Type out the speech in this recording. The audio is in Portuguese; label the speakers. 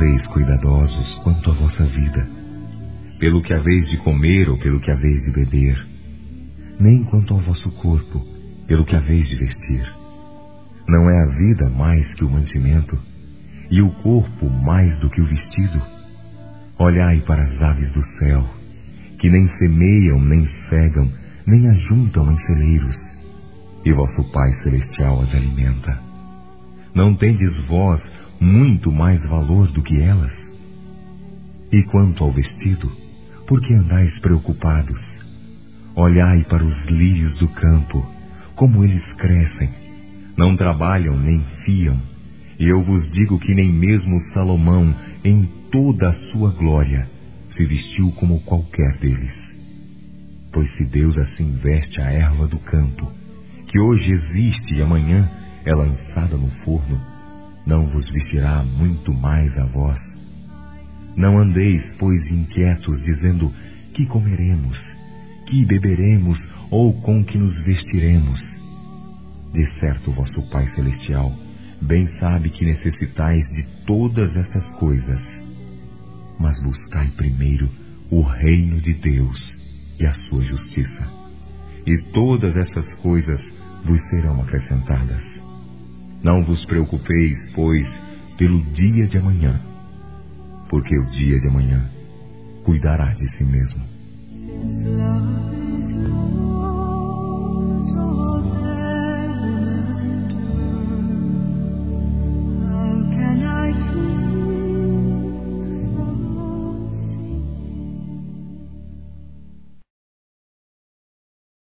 Speaker 1: sereis cuidadosos quanto à vossa vida, pelo que haveis de comer ou pelo que haveis de beber, nem quanto ao vosso corpo, pelo que haveis de vestir. Não é a vida mais que o mantimento, e o corpo mais do que o vestido? Olhai para as aves do céu, que nem semeiam, nem cegam, nem ajuntam em celeiros, e vosso Pai Celestial as alimenta. Não tendes vós muito mais valor do que elas? E quanto ao vestido, por que andais preocupados? Olhai para os lírios do campo, como eles crescem. Não trabalham nem fiam, e eu vos digo que nem mesmo Salomão, em toda a sua glória, se vestiu como qualquer deles. Pois se Deus assim veste a erva do campo, que hoje existe e amanhã é lançada no forno, não vos vestirá muito mais a vós? Não andeis, pois, inquietos, dizendo: que comeremos, que beberemos, ou com que nos vestiremos? De certo, vosso Pai Celestial bem sabe que necessitais de todas essas coisas. Mas buscai primeiro o reino de Deus e a sua justiça, e todas essas coisas vos serão acrescentadas. Não vos preocupeis, pois, pelo dia de amanhã, porque o dia de amanhã cuidará de si mesmo.